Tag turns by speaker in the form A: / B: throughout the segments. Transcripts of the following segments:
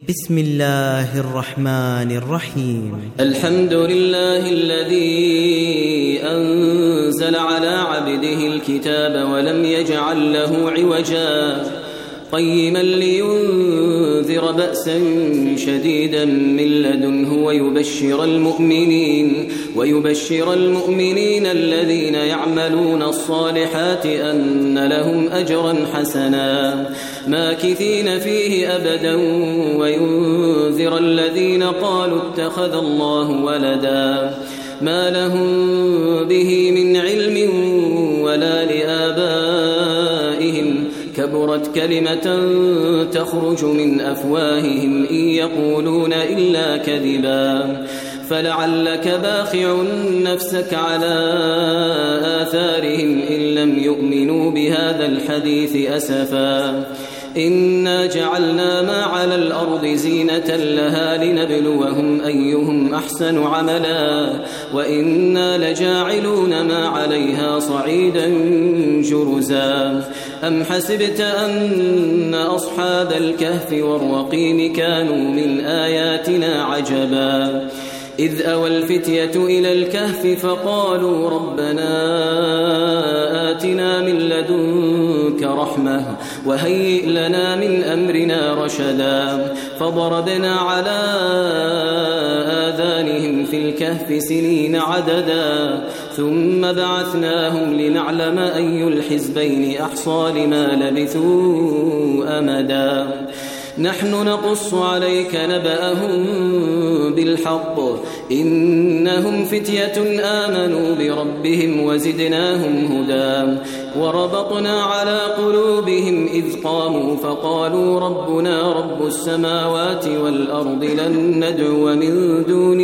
A: بسم الله الرحمن الرحيم.
B: الحمد لله الذي أنزل على عبده الكتاب ولم يجعل له عوجا قيما لينذر بأسا شديدا من لدنه ويبشر المؤمنين الذين يعملون الصالحات أن لهم أجرا حسنا ماكثين فيه أبدا وينذر الذين قالوا اتخذ الله ولدا ما لهم به من علم ولا لآبائهم كبرت كلمة تخرج من أفواههم إن يقولون إلا كذبا فلعلك باخع نفسك على آثارهم إن لم يؤمنوا بهذا الحديث أسفا إنا جعلنا ما على الأرض زينة لها لنبلوهم أيهم أحسن عملا وإنا لجاعلون ما عليها صعيدا جرزا أم حسبت أن أصحاب الكهف والرقيم كانوا من آياتنا عجبا إذ أوى الفتية إلى الكهف فقالوا ربنا آتنا من لدنك رحمة وهيئ لنا من أمرنا رشدا فضربنا على آذانهم في الكهف سنين عددا ثم بعثناهم لنعلم أي الحزبين أحصى لما لبثوا أمدا نحن نقص عليك نبأهم بالحق إنهم فتية آمنوا بربهم وزدناهم هدى وربطنا على قلوبهم إذ قاموا فقالوا ربنا رب السماوات والأرض لن ندعو من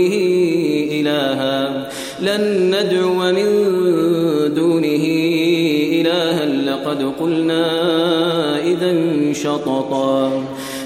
B: دونه إلها لقد قلنا إذا شططا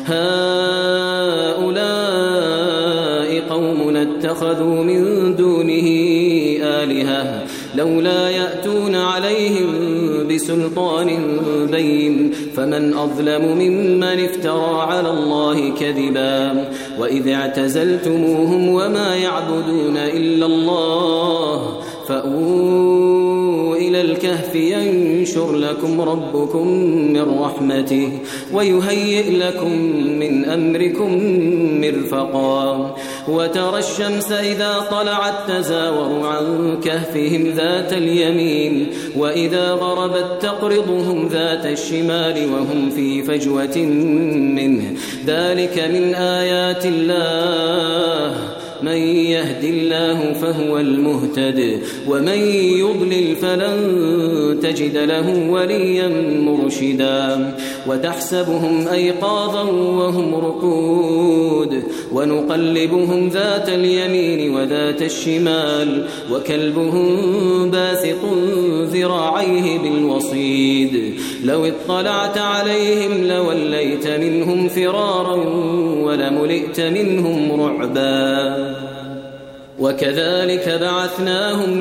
B: هؤلاء قومنا اتخذوا من دونه آلهة لولا يأتون عليهم بسلطان بين فمن أظلم ممن افترى على الله كذبا وإذ اعتزلتموهم وما يعبدون إلا الله فأووا إلى الكهف ينشر لكم ربكم من رحمته ويهيئ لكم من أمركم مرفقا وترى الشمس إذا طلعت تزاور عن كهفهم ذات اليمين وإذا غربت تقرضهم ذات الشمال وهم في فجوة منه ذلك من آيات الله من يهد الله فهو المهتد ومن يضلل فلن تجد له وليا مرشدا وتحسبهم أيقاظا وهم رقود ونقلبهم ذات اليمين وذات الشمال وكلبهم باسط ذراعيه بالوصيد لو اطلعت عليهم لوليت منهم فرارا ولملئت منهم رعبا وكذلك بعثناهم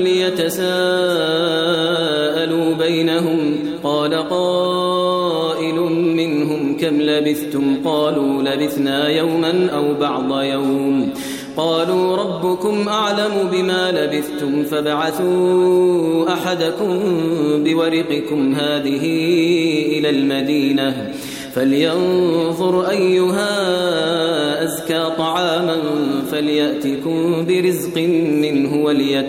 B: ليتساءلوا بينهم قال قائل منهم كم لبثتم قالوا لبثنا يوما أو بعض يوم قالوا ربكم أعلم بما لبثتم فابعثوا أحدكم بورقكم هذه إلى المدينة فلينظر أيها أزكى طعاما فليأتكم برزق منه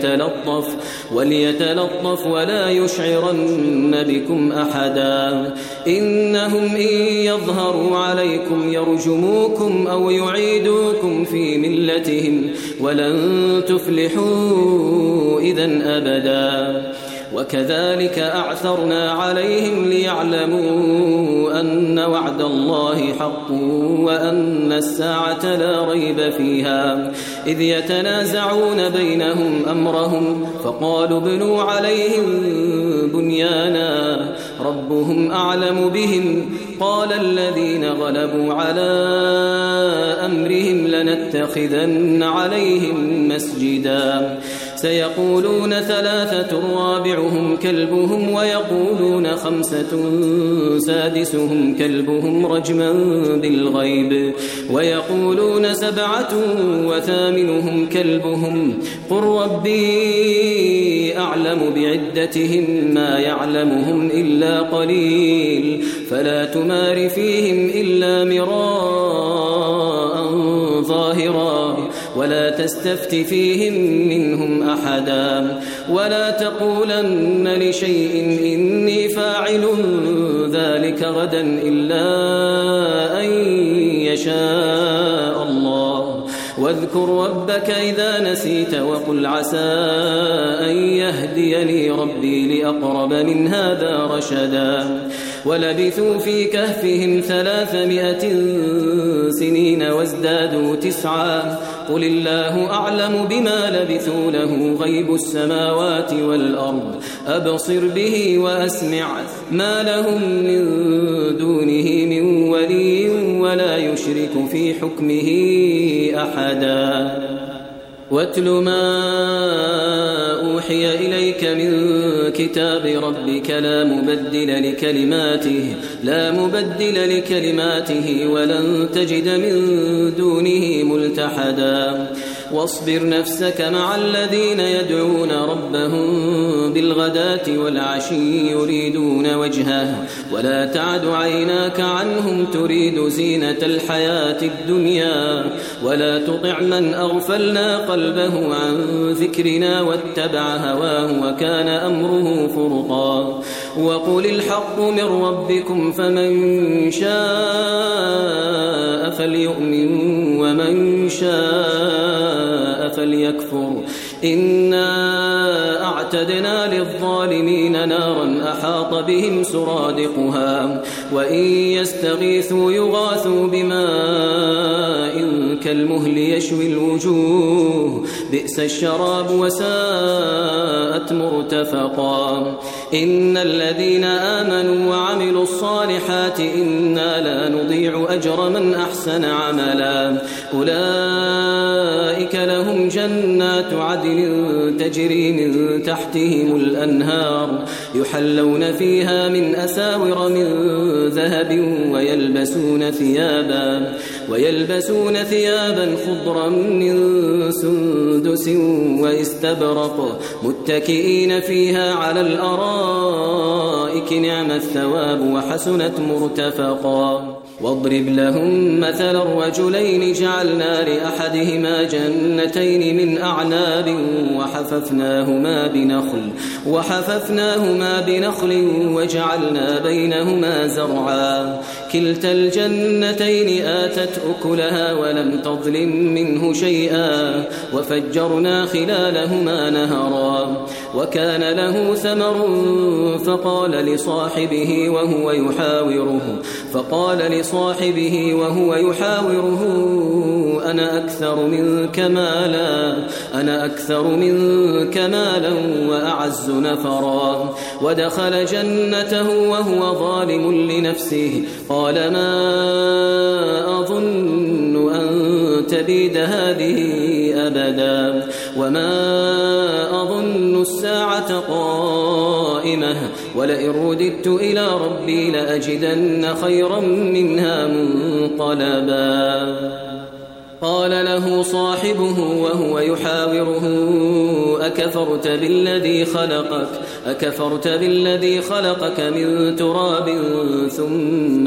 B: وليتلطف ولا يشعرن بكم أحدا إنهم إن يظهروا عليكم يرجموكم أو يعيدوكم في ملتهم ولن تفلحوا إذن أبدا وكذلك أعثرنا عليهم ليعلموا أن وعد الله حق وأن الساعة لا ريب فيها إذ يتنازعون بينهم أمرهم فقالوا ابنوا عليهم بنيانا ربهم أعلم بهم قال الذين غلبوا على أمرهم لنتخذن عليهم مسجدا سيقولون 3 رابعهم كلبهم ويقولون 5 سادسهم كلبهم رجما بالغيب ويقولون 7 وثامنهم كلبهم قل ربي أعلم بعدتهم ما يعلمهم إلا قليل فلا تمار فيهم إلا مراء ظاهرا ولا تستفت فيهم منهم أحدا ولا تقولن لشيء إني فاعل ذلك غدا إلا أن يشاء الله واذكر ربك إذا نسيت وقل عسى أن يهديني ربي لأقرب من هذا رشدا ولبثوا في كهفهم 300 سنين وازدادوا 9 قل الله أعلم بما لبثوا له غيب السماوات والأرض أبصر به وأسمع ما لهم من دونه من ولي ولا يشرك في حكمه أحدا واتل ما أوحي إليك من كتاب ربك لا مبدل لكلماته ولن تجد من دونه ملتحدا واصبر نفسك مع الذين يدعون ربهم بالغداة والعشي يريدون وجهه ولا تعد عيناك عنهم تريد زينة الحياة الدنيا ولا تطع من أغفلنا قلبه عن ذكرنا واتبع هواه وكان أمره فرطا وقل الحق من ربكم فمن شاء فليؤمن ومن شاء فليكفر إنا أعتدنا للظالمين نارا أحاط بهم سرادقها وإن يستغيثوا يغاثوا بماء كالمهل يشوي الوجوه بئس الشراب وساءت مرتفقا إن الذين آمنوا وعملوا الصالحات إنا لا نضيع أجر من أحسن عملا أولئك لهم جنات عدن تجري من تحتهم الأنهار يحلون فيها من أساور من ذهب ويلبسون ثيابا خضرا من سندس واستبرق متكئين فيها على الأرائك نعم الثواب وحسنت مرتفقا واضرب لهم مثل الرجلين جعلنا لأحدهما جنتين من أعناب وحففناهما بنخل وجعلنا بينهما زرعا كلتا الجنتين آتت أكلها ولم تظلم منه شيئا وفجرنا خلالهما نهرا وكان له ثمر فقال لصاحبه وهو يحاوره أنا أكثر منك مالا وأعز نفرا ودخل جنته وهو ظالم لنفسه قال ما أظن أن تبيد هذه أبدا وما أظن الساعة قائمة ولئن رددت إلى ربي لأجدن خيرا منها منقلبا قال له صاحبه وهو يحاوره أكفرت بالذي خلقك من تراب ثم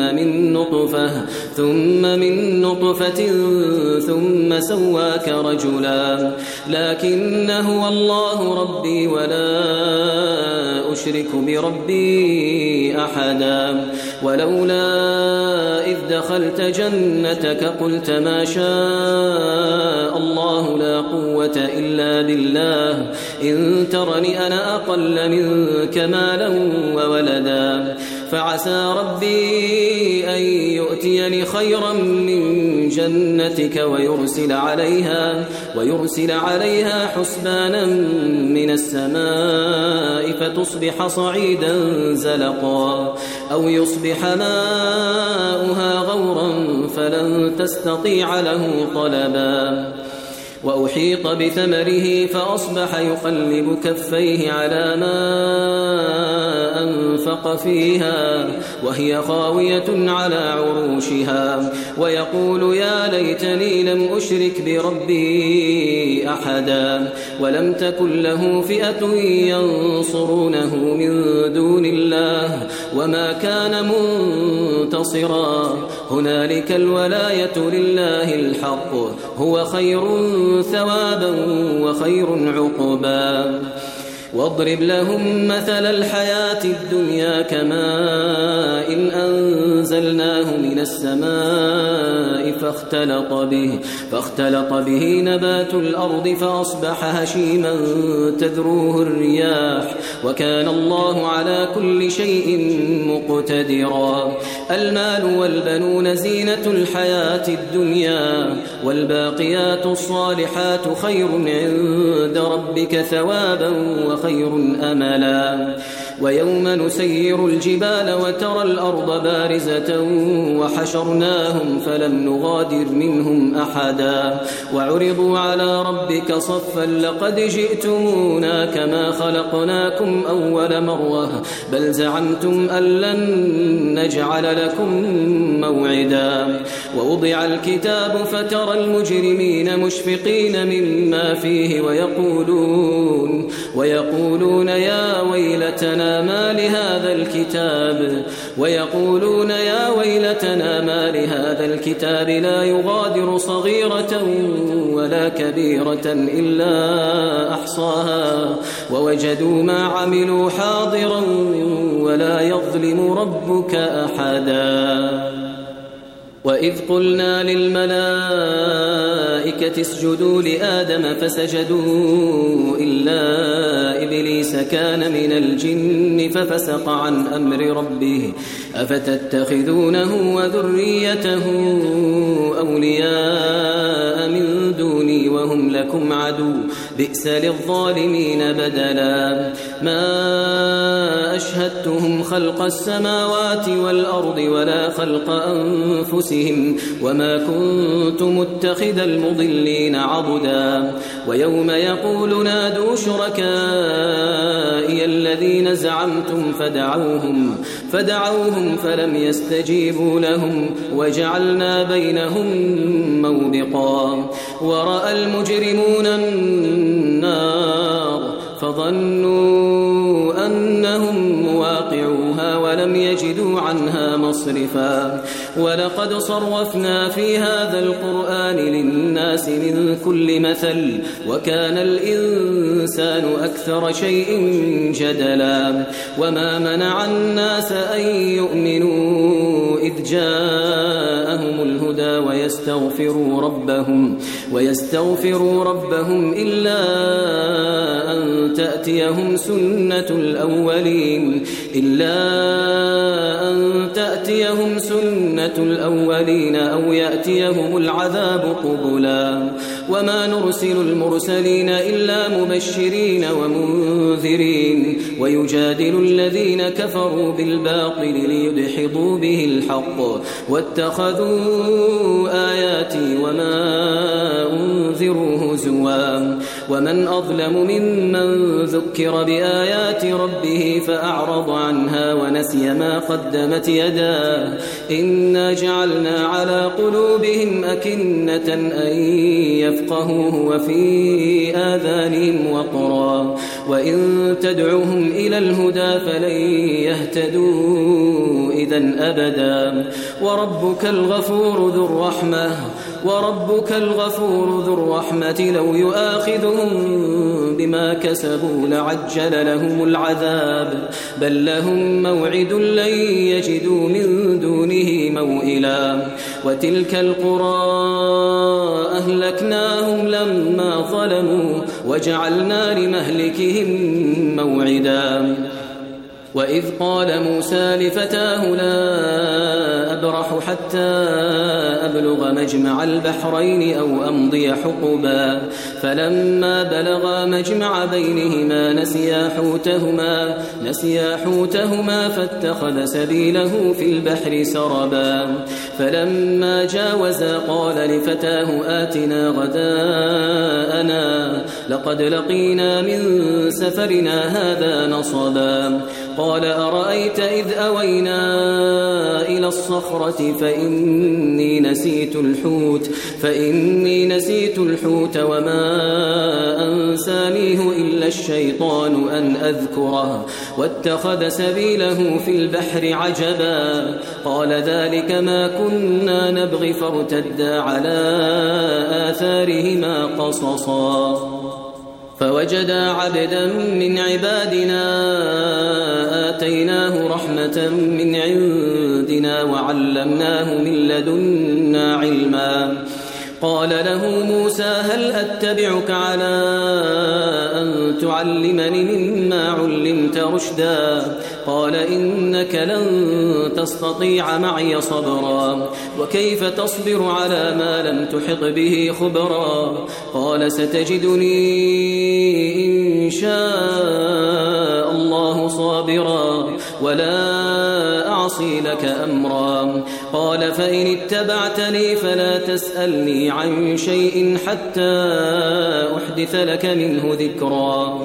B: من نطفة ثم سواك رجلا لكن هو الله ربي ولا أشرك بربي أحدا ولولا إذ دخلت جنتك قلت ما شاء الله لا قوة إلا بالله إن ترني أنا أقل منك مالا وولدا فعسى ربي أن يؤتيني خيرا من جنتك ويرسل عليها حسبانا من السماء فتصبح صعيدا زلقا أو يصبح ماؤها غورا فلن تستطيع له طلبا وأحيط بثمره فأصبح يقلب كفيه على ما أنفق فيها وهي خاوية على عروشها ويقول يا ليتني لم أشرك بربي أحدا ولم تكن له فئة ينصرونه من دون الله وما كان منتصرا هنالك الولاية لله الحق هو خير ثوابا وخير عقبا واضرب لهم مثل الحياة الدنيا كماء إن أنزلناه من السماء فاختلط به نبات الأرض فأصبح هشيما تذروه الرياح وكان الله على كل شيء مقتدرا المال والبنون زينة الحياة الدنيا والباقيات الصالحات خير عند ربك ثوابا وخير أملا ويوم نسير الجبال وترى الأرض بارزة وحشرناهم فلم نغادر منهم أحدا وعرضوا على ربك صفا لقد جئتمونا كما خلقناكم أول مرة بل زعمتم أن لن نجعل لكم موعدا ووضع الكتاب فترى المجرمين مشفقين مما فيه ويقولون يا ويلتنا ما لهذا الكتاب لا يغادر صغيرة ولا كبيرة إلا أحصاها ووجدوا ما عملوا حاضرا ولا يظلم ربك أحدا وإذ قلنا للملائكة اسجدوا لآدم فسجدوا إلا إبليس كان من الجن ففسق عن أمر ربه أفتتخذونه وذريته أولياء من دوني وهم لكم عدو بئس للظالمين بدلا ما أشهدتهم خلق السماوات والأرض ولا خلق أنفسهم وما كنت متخذ المضلين عضدا ويوم يقول نادوا شركائي الذين زعمتم فدعوهم فلم يستجيبوا لهم وجعلنا بينهم موبقا ورأى المجرمون النار فظنوا أنهم مواقعوها ولم يجدوا عنها مصرفا ولقد صرفنا في هذا القرآن للناس من كل مثل وكان الإنسان أكثر شيء جدلا وما منع الناس أن يؤمنوا إذ جاءهم الهدى ويستغفروا ربهم إلا أن تأتيهم سنة الأولين أو يأتيهم العذاب قبلا وما نرسل المرسلين إلا مبشرين ومنذرين ويجادل الذين كفروا بالباطل ليدحضوا به الحق واتخذوا آياتي وما أنذروا هزوا ومن أظلم ممن ذكر بآيات ربه فأعرض عنها ونسي ما قدمت يداه إنا جعلنا على قلوبهم أكنة أن يفقهوه وفي آذانهم وقرا وإن تدعوهم إلى الهدى فلن يهتدوا إذن أبدا وربك الغفور ذو الرحمة لو يؤاخذهم بما كسبوا لعجل لهم العذاب بل لهم موعد لن يجدوا من دونه موئلا وتلك القرى أهلكناهم لما ظلموا وجعلنا لمهلكهم موعدا وإذ قال موسى لفتاه لا أبرح حتى أبلغ مجمع البحرين أو أمضي حقبا فلما بلغا مجمع بينهما نسيا حوتهما فاتخذ سبيله في البحر سربا فلما جاوزا قال لفتاه آتنا غداءنا لقد لقينا من سفرنا هذا نصبا قال أرأيت إذ أوينا إلى الصخرة فإني نسيت الحوت وما أنسانيه إلا الشيطان أن أذكره واتخذ سبيله في البحر عجبا قال ذلك ما كنا نبغي فارتدا على آثارهما قصصا فوجدا عبدا من عبادنا آتيناه رحمة من عندنا وعلمناه من لدنا علما قال له موسى هل أتبعك على أن تعلمني مما علمت رشدا قال إنك لن تستطيع معي صبرا وكيف تصبر على ما لم تحط به خبرا قال ستجدني إن شاء الله صابرا ولا أعصي لك أمرا قال فإن اتبعتني فلا تسألني عن شيء حتى أحدث لك منه ذكرا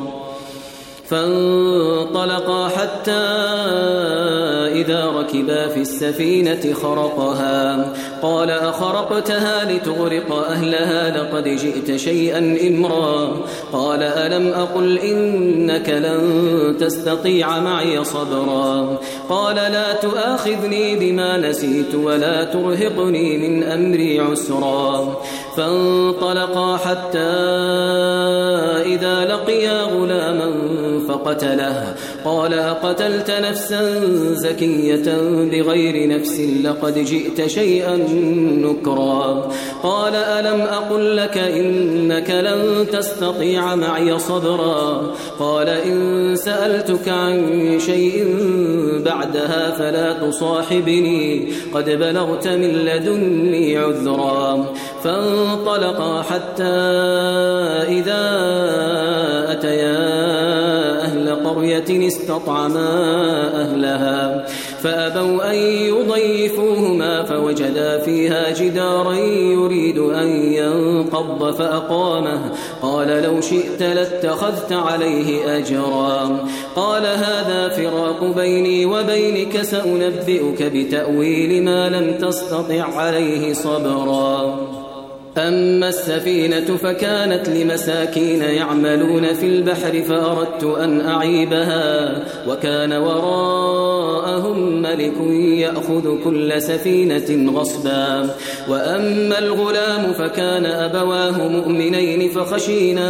B: فانطلقا حتى إذا ركبا في السفينة خرقها قال أخرقتها لتغرق أهلها لقد جئت شيئا إمرا قال ألم أقل إنك لن تستطيع معي صبرا قال لا تؤاخذني بما نسيت ولا ترهقني من أمري عسرا فانطلقا حتى إذا لقيا غلاما فقتله قال أقتلت نفسا زكية بغير نفس لقد جئت شيئا نكرا قال ألم أقل لك إنك لن تستطيع معي صبرا قال إن سألتك عن شيء بعدها فلا تصاحبني قد بلغت من لدني عذرا فانطلقا حتى إذا أتيا أهل قرية استطعما أهلها فأبوا أن يضيفوهما فوجدا فيها جدارا يريد أن ينقض فأقامه قال لو شئت لاتخذت عليه أجرا قال هذا فراق بيني وبينك سأنبئك بتأويل ما لم تستطع عليه صبرا أما السفينة فكانت لمساكين يعملون في البحر فأردت أن أعيبها وكان وراءهم ملك يأخذ كل سفينة غصبا وأما الغلام فكان أبواه مؤمنين فخشينا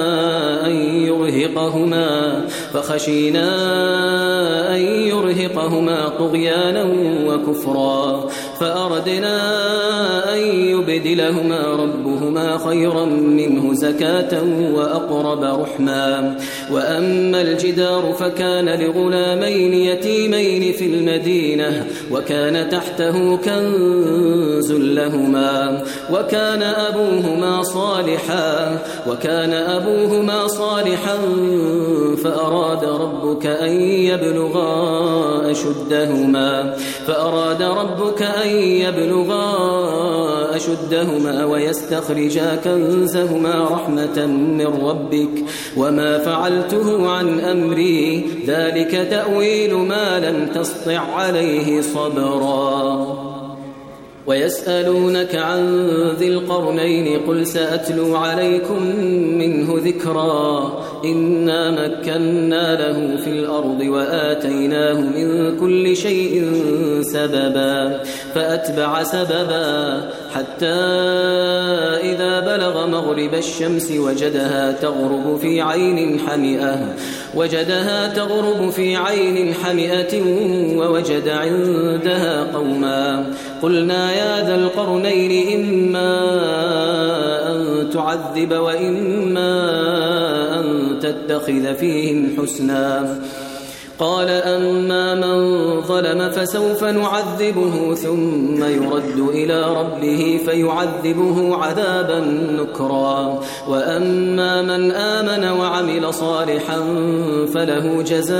B: أن يرهقهما طغيانا وكفرا فأردنا أن يبدلهما ربهما خيرا منه زكاة وأقرب رحما وأما الجدار فكان لغلامين يتيمين في المدينة وكان تحته كنز لهما وكان أبوهما صالحا فأراد ربك أن يبلغا أشدهما ويستخرجا كنزهما رحمة من ربك وما فعلته عن أمري ذلك تأويل ما لم تسطع عليه صبرا ويسألونك عن ذي القرنين قل سأتلو عليكم منه ذكرا إنا مكنا له في الأرض وآتيناه من كل شيء سببا فأتبع سببا حتى إذا بلغ مغرب الشمس وجدها تغرب في عين حمئة ووجد عندها قوما قلنا يا ذا القرنين إما أن تعذب وإما أن تتخذ فيهم حسنا قال أما من ظلم فسوف نعذبه ثم يرد إلى ربه فيعذبه عذابا نكرا وأما من آمن وعمل صالحا فله جزاء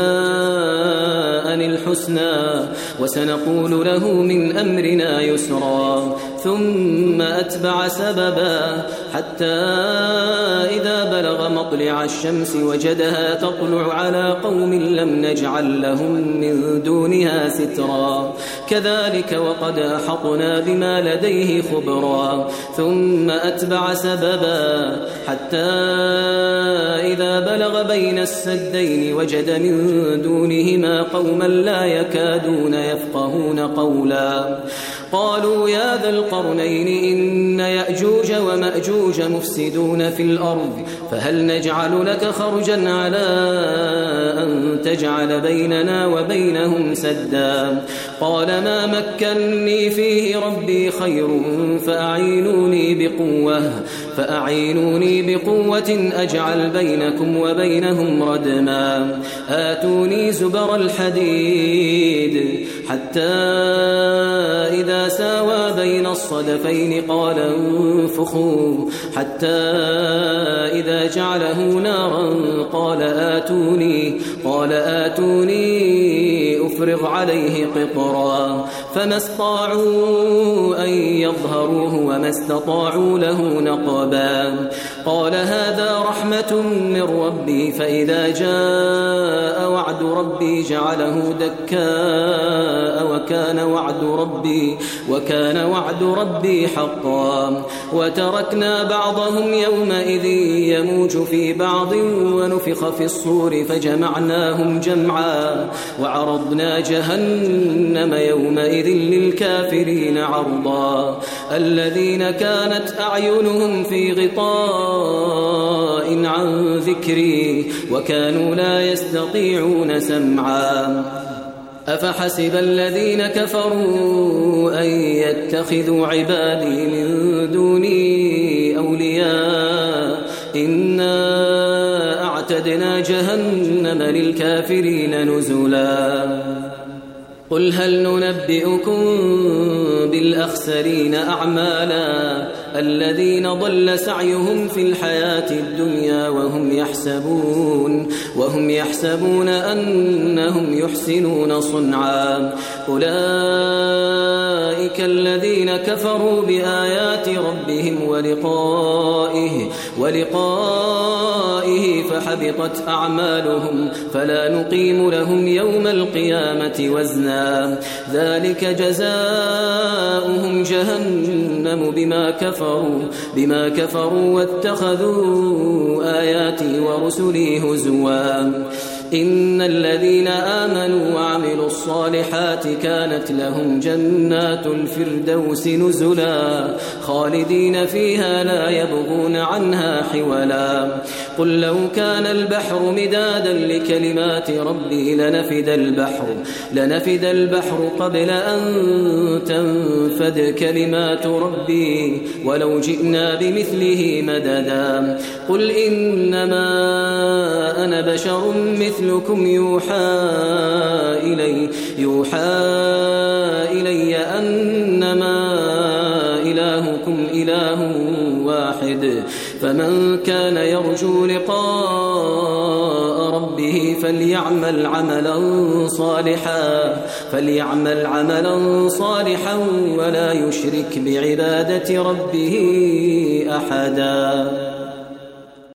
B: الحسنى وسنقول له من أمرنا يسرا ثم أتبع سببا حتى إذا بلغ مطلع الشمس وجدها تطلع على قوم لم نجعل لهم من دونها سترا كذلك وقد أحطنا بما لديه خبرا ثم أتبع سببا حتى إذا بلغ بين السدين وجد من دونهما قوما لا يكادون يفقهون قولا قالوا يا ذا القرنين إن يأجوج ومأجوج مفسدون في الأرض فهل نجعل لك خرجا على أن تجعل بيننا وبينهم سدا قال ما مكنني فيه ربي خير فأعينوني بقوة أجعل بينكم وبينهم ردما آتوني زبر الحديد حتى إذا ساوى بين الصدفين قال انفخوا حتى إذا جعله نارا قال آتوني أفرغ عليه قطرا فما استطاعوا أن يظهروه وما استطاعوا له نقبا قال هذا رحمة من ربي فإذا جاء وعد ربي جعله دكاء وكان وعد ربي حقا وتركنا بعضهم يومئذ يموج في بعض ونفخ في الصور فجمعناهم جمعا وعرضنا جهنم يومئذ للكافرين عرضا الذين كانت أعينهم في غطاء عن ذكري وكانوا لا يستطيعون سمعا أفحسب الذين كفروا أن يتخذوا عبادي من دوني أولياء إنا أعتدنا جهنم للكافرين نزلا قل هل ننبئكم بالأخسرين أعمالا الذين ضل سعيهم في الحياة الدنيا وهم يحسبون أنهم يحسنون صنعا أولئك الذين كفروا بآيات ربهم ولقائه فحبطت أعمالهم فلا نقيم لهم يوم القيامة وزنا ذلك جزاؤهم جهنم بما كفروا واتخذوا آياتي ورسلي هزوا إن الذين آمنوا وعملوا الصالحات كانت لهم جنات الفردوس نزلا خالدين فيها لا يبغون عنها حولا قل لو كان البحر مدادا لكلمات ربي لنفد البحر قبل أن تنفد كلمات ربي ولو جئنا بمثله مددا قل إنما أنا بشر مثلكم يوحى إلي أنما إلهكم إله واحد فمن كان يرجو لقاء ربه فليعمل عملا صالحا ولا يشرك بعبادة ربه أحدا